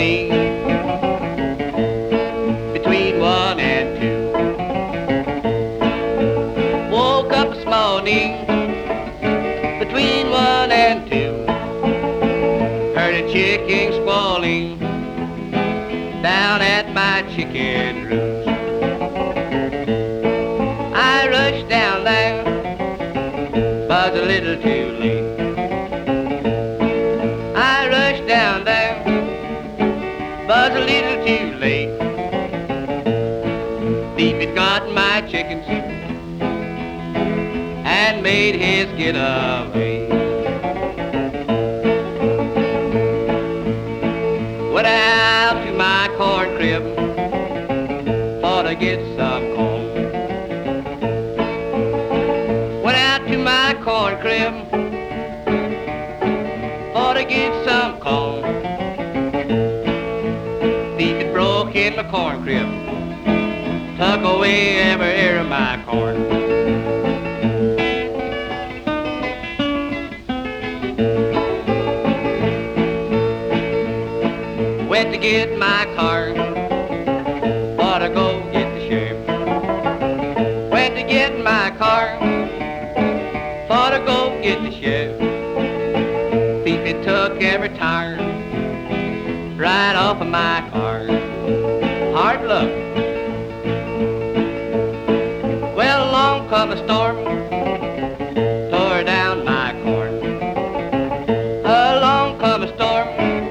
morning between 1 and 2. Woke up this morning between 1 and 2. Heard a chicken squalling down at my chicken roost. I rushed down there, was a little too late. I rushed down there, was a little too late. Thief had got my chickens and made his getaway. Went out to my corn crib, thought I'd get some corn. Went out to my corn crib, thought I'd get some corn. Thief had broke in my corn crib, took away every ear of my corn. Went to get my car, thought I'd go get the sheriff. Went to get my car, thought I'd go get the sheriff. Thief had took every tire right off of my car. Hard luck. Well, along come a storm, tore down my corn. Along come a storm,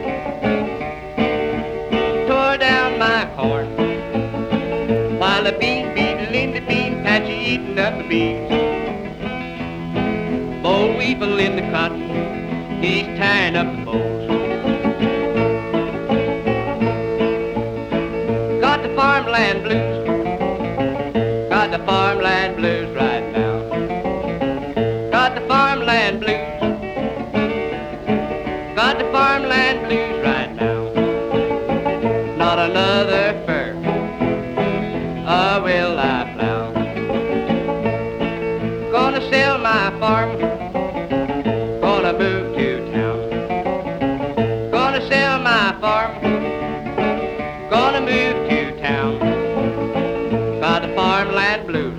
tore down my corn. While the bean beetle in the bean patch eating up the beans. Boll weevil in the cotton, he's tying up the bolls. Got the farmland blues, got the farmland blues right now. Got the farmland blues, got the farmland blues right now. Not another fur, will I plow. Gonna sell my farm, gonna move to town. Gonna sell my farm, gonna move to town. Got the farmland blues.